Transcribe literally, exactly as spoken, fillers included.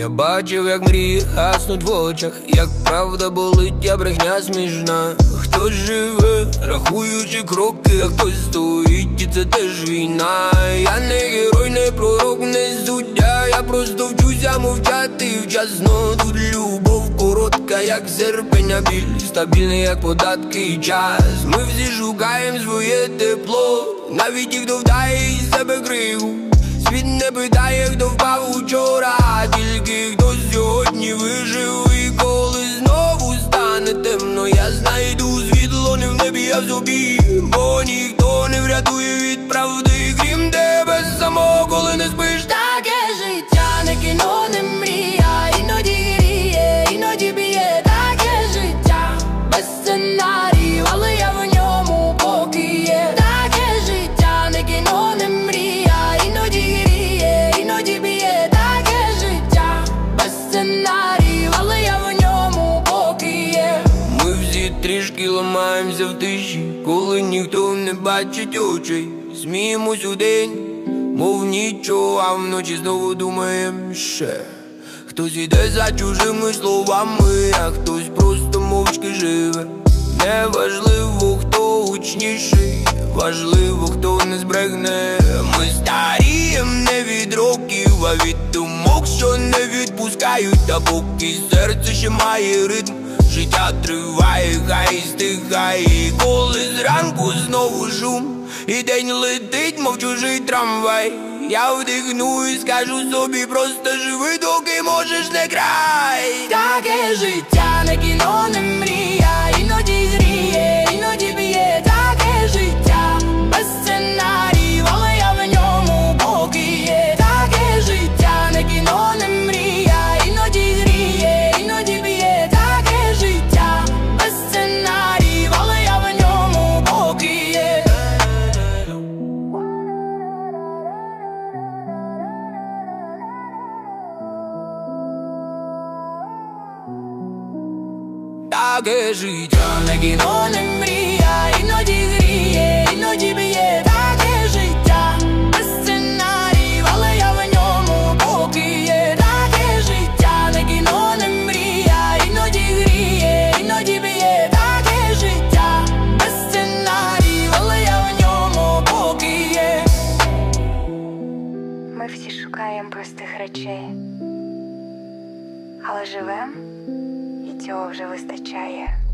Я бачив, як мрії гаснуть в очах, як правда болить, а брехня смішна. Хтось живе, рахуючи кроки, а хтось стоїть, і це теж війна. Я не герой, не пророк, не суддя, я просто вчуся мовчати вчасно. Тут любов коротка, як серпень, а біль стабільний, як податки і час. Ми всі шукаємо своє тепло, навіть ті, хто вдає із себе криву. Світ не питає, хто впав учора, а тільки хто сьогодні вижив. І коли знову стане темно, я знайду світло не в небі, а в собі. Бо ніхто не врятує від правди, крім тебе самого, коли не спиш. Таке життя, не кіно, не мрія, іноді гріє, іноді б'є. Таке життя, без сценаріїв, але я в ньому поки є. Таке життя, не кіно, не мрія, іноді гріє, іноді б'є. Таке життя, без сценаріїв, але я в ньому поки є. Ми всі трішки ламаємося в тиші, коли ніхто не бачить очей. Сміємось удень, мов нічого, а вночі знову думаєм ще. Хтось іде за чужими словами, а хтось просто мовчки живе. Неважливо, хто гучніший, важливо, хто не збрехне. Ми старієм не від років, а від думок, що не відпускають. Та поки серце ще має ритм, життя триває, хай стихає. І коли зранку знову шум, і день летить, мов чужий трамвай, я вдихну і скажу собі, просто живи, доки можеш, не край. Таке життя, не кіно, не мрія, іноді гріє, іноді б'є. Таке життя, без сценаріїв, але я в ньому поки є. Таке життя, не кіно, не мрія, іноді гріє, іноді б'є. Таке життя, без сценаріїв, але я в ньому поки є. Таке життя, Не кіно, не мрія, іноді гріє, іноді б'є. Таке життя, без сценаріїв, але я в ньому поки є. Таке життя, не кіно, не мрія, іноді гріє, іноді б'є. Таке життя, без сценаріїв, але я в ньому поки є. Ми всі шукаємо простих речей, але живем, і цього вже вистачає.